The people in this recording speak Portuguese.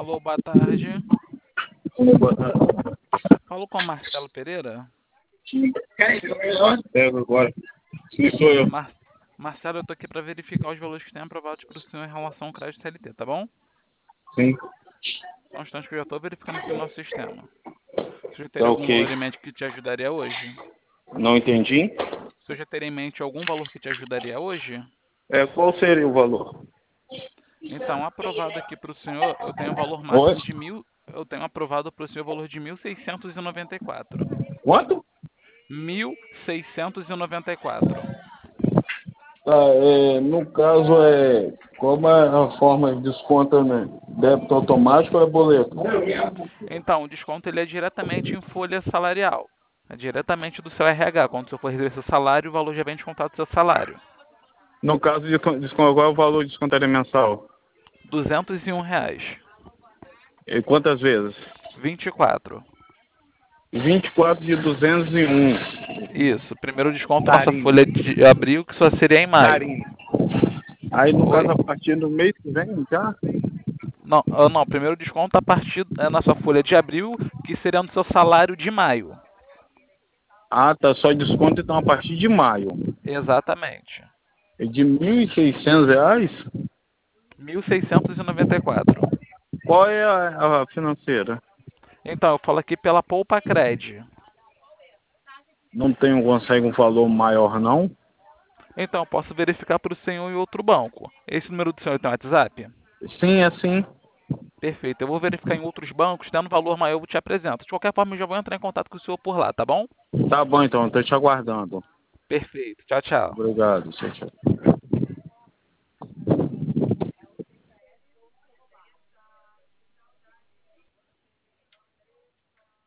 Alô, boa tarde. Boa tarde. Falo com o Marcelo Pereira. Pego agora. Sim, sou eu. Marcelo, eu tô aqui para verificar os valores que tem aprovados para o senhor em relação ao crédito CLT, tá bom? Sim, Só um instante que eu já estou verificando aqui no nosso sistema. Você já tá teria algum ok. valor em mente que te ajudaria hoje? Não entendi. Você já teria em mente algum valor que te ajudaria hoje? Qual seria o valor? Então, aprovado aqui para o senhor, eu tenho um valor Oi? máximo de eu tenho aprovado para o senhor o valor de 1.694. Quanto? 1.694. Tá, no caso, como é a forma de desconto, né? Débito automático ou é boleto? Então, o desconto ele é diretamente em folha salarial. É diretamente do seu RH. Quando você for receber seu salário, o valor já vem descontado do seu salário. No caso de desconto, qual é o valor de desconto mensal? R$ 201. E quantas vezes? 24. 24 de 201. Isso. Primeiro desconto nossa Carinho. folha de abril, que só seria em maio. Carinho. Aí, no Oi? caso, a partir do mês que vem, já? Não, não. Primeiro desconto a partir da nossa folha de abril, que seria no seu salário de maio. Ah, tá. Só desconto, então, a partir de maio. Exatamente. É de R$ 1.600? 1.694. Qual é a financeira? Então, eu falo aqui pela Poupa Cred. Não consegue um valor maior, não? Então, eu posso verificar para o senhor em outro banco. Esse número do senhor tem WhatsApp? Sim, é sim. Perfeito. Eu vou verificar em outros bancos, tendo valor maior, eu te apresento. De qualquer forma, eu já vou entrar em contato com o senhor por lá, tá bom? Tá bom, então. Estou te aguardando. Perfeito. Tchau, tchau. Obrigado. Tchau, tchau.